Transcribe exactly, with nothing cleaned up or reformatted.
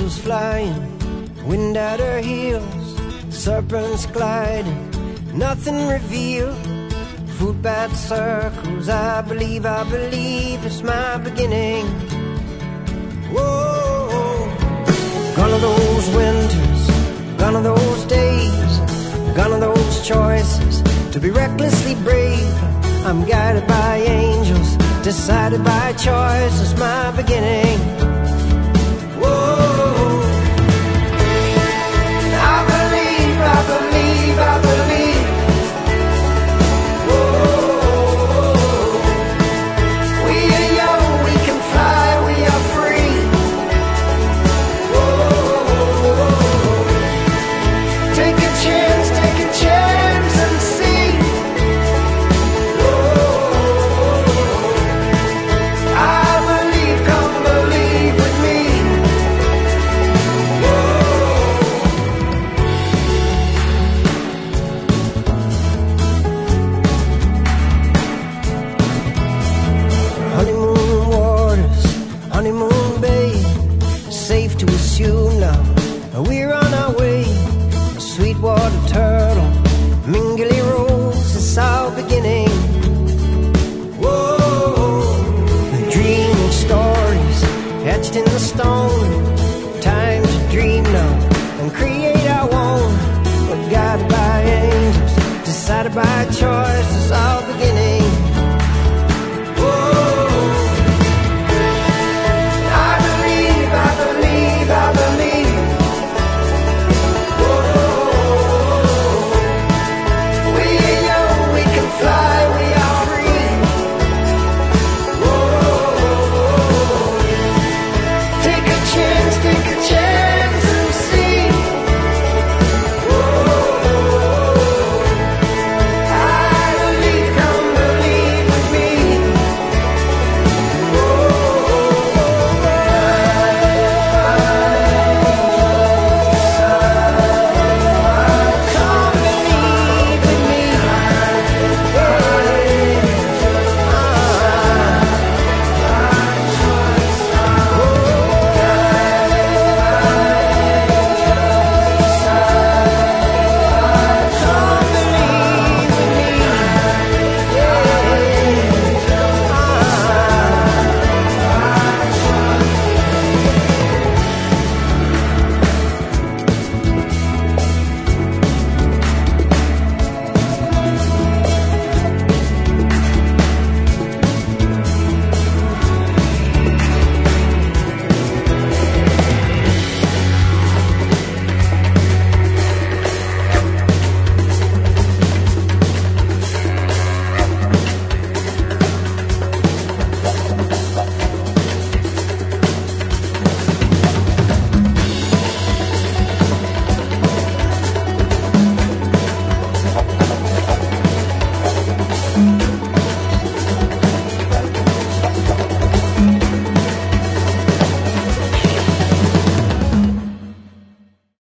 angels flying, wind at her heels, serpents gliding, nothing revealed. Fruit bat circles, I believe, I believe it's my beginning. Whoa, gone are those winters, gone are those days, gone are those choices to be recklessly brave. I'm guided by angels, decided by choice, it's my beginning. Whoa.